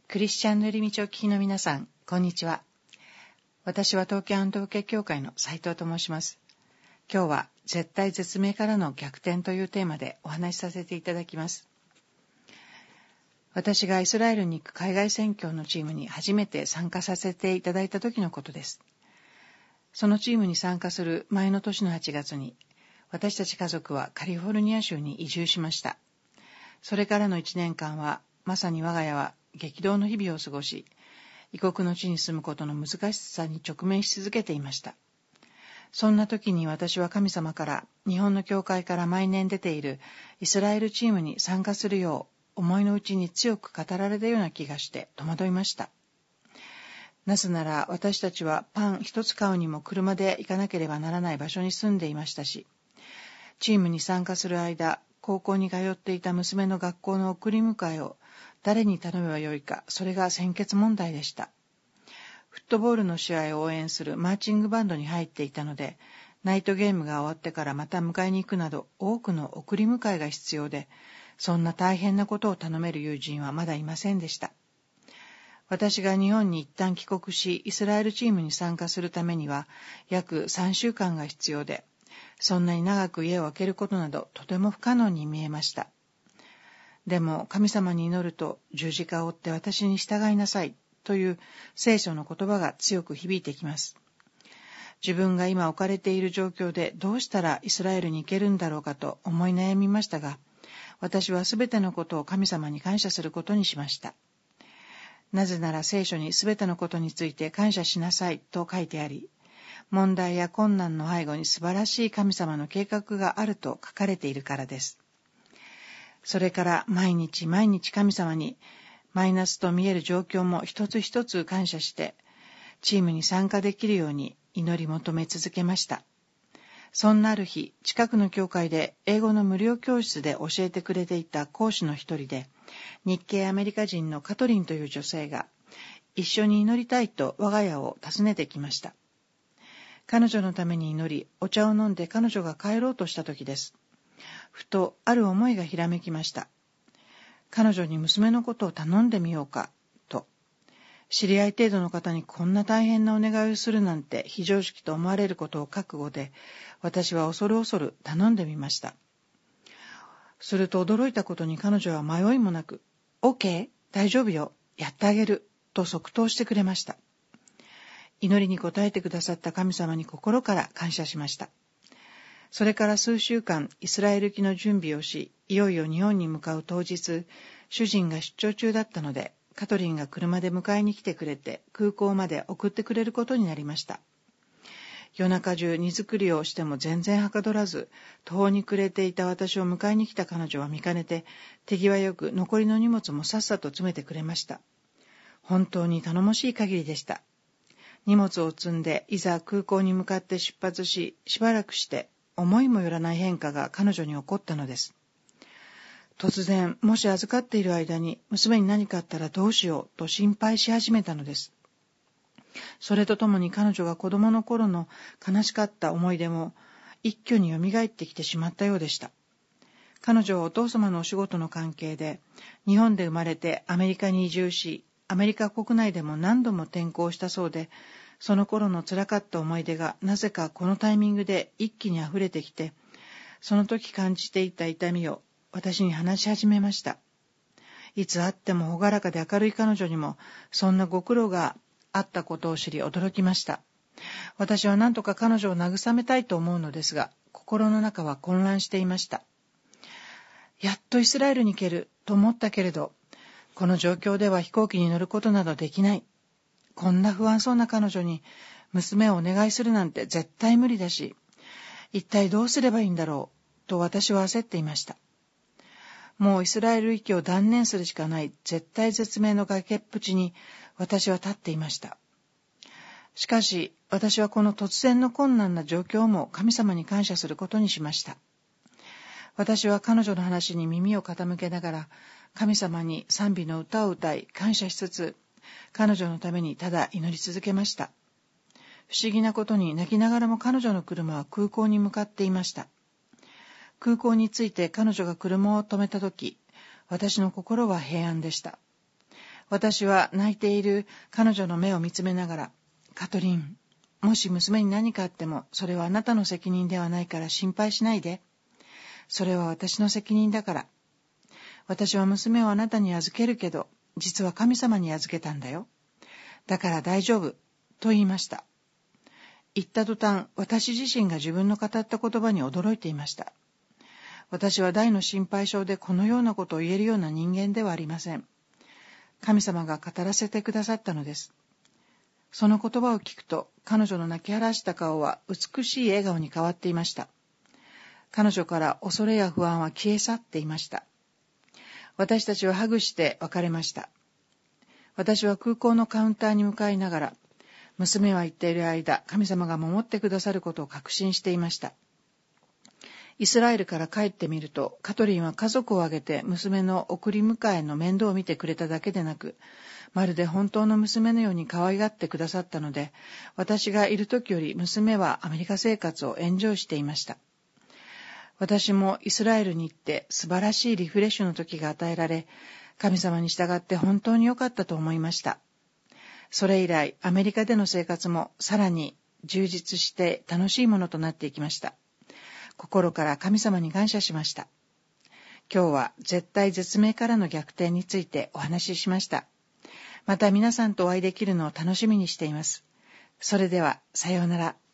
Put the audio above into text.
クリスチャンの寄り道を聞きの皆さん、こんにちは。私は東京安東家教会の斉藤と申します。今日は絶対絶命からの逆転というテーマでお話しさせていただきます。私がイスラエルに行く海外宣教のチームに初めて参加させていただいた時のことです。そのチームに参加する前の年の8月に、私たち家族はカリフォルニア州に移住しました。それからの1年間は、まさに我が家は激動の日々を過ごし、異国の地に住むことの難しさに直面し続けていました。そんな時に私は神様から、日本の教会から毎年出ているイスラエルチームに参加するよう、思いの内に強く語られたような気がして戸惑いました。なぜなら私たちはパン一つ買うにも車で行かなければならない場所に住んでいましたし、チームに参加する間、高校に通っていた娘の学校の送り迎えを誰に頼めばよいか、それが先決問題でした。フットボールの試合を応援するマーチングバンドに入っていたので、ナイトゲームが終わってからまた迎えに行くなど多くの送り迎えが必要で、そんな大変なことを頼める友人はまだいませんでした。私が日本に一旦帰国し、イスラエルチームに参加するためには約3週間が必要で、そんなに長く家を空けることなどとても不可能に見えました。でも神様に祈ると十字架を追って私に従いなさいという聖書の言葉が強く響いてきます。自分が今置かれている状況でどうしたらイスラエルに行けるんだろうかと思い悩みましたが、私はすべてのことを神様に感謝することにしました。なぜなら聖書にすべてのことについて感謝しなさいと書いてあり、問題や困難の背後に素晴らしい神様の計画があると書かれているからです。それから毎日毎日神様にマイナスと見える状況も一つ一つ感謝して、チームに参加できるように祈り求め続けました。そんなある日、近くの教会で英語の無料教室で教えてくれていた講師の一人で、日系アメリカ人のカトリンという女性が、一緒に祈りたいと我が家を訪ねてきました。彼女のために祈り、お茶を飲んで彼女が帰ろうとした時です。ふとある思いがひらめきました。彼女に娘のことを頼んでみようか、と。知り合い程度の方にこんな大変なお願いをするなんて非常識と思われることを覚悟で、私は恐る恐る頼んでみました。すると驚いたことに彼女は迷いもなく、OK、大丈夫よ、やってあげる、と即答してくれました。祈りに応えてくださった神様に心から感謝しました。それから数週間イスラエル行きの準備をし、いよいよ日本に向かう当日、主人が出張中だったので、カトリンが車で迎えに来てくれて、空港まで送ってくれることになりました。夜中中荷造りをしても全然はかどらず、途方に暮れていた私を迎えに来た彼女は見かねて、手際よく残りの荷物もさっさと詰めてくれました。本当に頼もしい限りでした。荷物を積んでいざ空港に向かって出発し、しばらくして思いもよらない変化が彼女に起こったのです。突然、もし預かっている間に娘に何かあったらどうしようと心配し始めたのです。それとともに彼女が子供の頃の悲しかった思い出も一挙によみがえってきてしまったようでした。彼女はお父様のお仕事の関係で日本で生まれてアメリカに移住し、アメリカ国内でも何度も転校したそうで、その頃の辛かった思い出がなぜかこのタイミングで一気に溢れてきて、その時感じていた痛みを私に話し始めました。いつ会っても朗らかで明るい彼女にもそんなご苦労があったことを知り驚きました。私は何とか彼女を慰めたいと思うのですが、心の中は混乱していました。やっとイスラエルに行けると思ったけれど、この状況では飛行機に乗ることなどできない。こんな不安そうな彼女に娘をお願いするなんて絶対無理だし、一体どうすればいいんだろうと私は焦っていました。もうイスラエル行きを断念するしかない絶体絶命の崖っぷちに私は立っていました。しかし私はこの突然の困難な状況も神様に感謝することにしました。私は彼女の話に耳を傾けながら神様に賛美の歌を歌い感謝しつつ、彼女のためにただ祈り続けました。不思議なことに泣きながらも彼女の車は空港に向かっていました。空港に着いて彼女が車を止めたとき、私の心は平安でした。 私は泣いている彼女の目を見つめながら、カトリン、もし娘に何かあっても、それはあなたの責任ではないから心配しないで。それは私の責任だから。私は娘をあなたに預けるけど、実は神様に預けたんだよ。だから大丈夫、と言いました。言った途端、私自身が自分の語った言葉に驚いていました。私は大の心配性でこのようなことを言えるような人間ではありません。神様が語らせてくださったのです。その言葉を聞くと、彼女の泣き晴らした顔は美しい笑顔に変わっていました。彼女から恐れや不安は消え去っていました。私たちはハグして別れました。私は空港のカウンターに向かいながら、娘は言っている間、神様が守ってくださることを確信していました。イスラエルから帰ってみると、カトリンは家族を挙げて娘の送り迎えの面倒を見てくれただけでなく、まるで本当の娘のように可愛がってくださったので、私がいる時より娘はアメリカ生活をエンジョイしていました。私もイスラエルに行って素晴らしいリフレッシュの時が与えられ、神様に従って本当に良かったと思いました。それ以来、アメリカでの生活もさらに充実して楽しいものとなっていきました。心から神様に感謝しました。今日は絶体絶命からの逆転についてお話ししました。また皆さんとお会いできるのを楽しみにしています。それでは、さようなら。